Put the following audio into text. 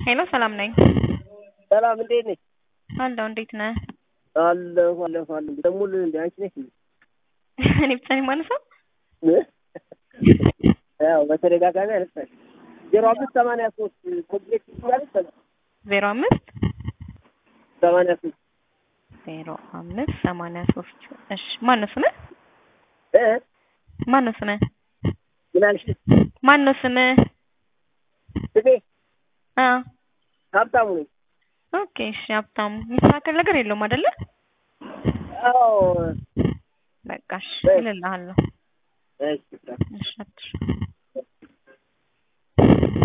ሄሎ ሰላም ነኝ። ሰላም እንዴት ነሽ? አለሁ እንዴት ነህ? አለሁ ደውልልኝ እንዴ አንቺ ነሽ? እኔ ብቻ ነኝ ማለት ነው? ያው በተደጋጋሚ አነሳሽ 0583 ኮምፕሌክስ ማለት ነው 05 83 0583 እሺ ማነው ስምህ? ማነው ስምህ? ምን አልሽ? ማነው ስምህ? ስሜ አ ሀብታሙ ነኝ። ኦኬ እሺ ሀብታሙ የሚስተካከል ነገር የለውም አይደለ? አዎ በቃ እሺ እልልሃለሁ። እሺ እሺ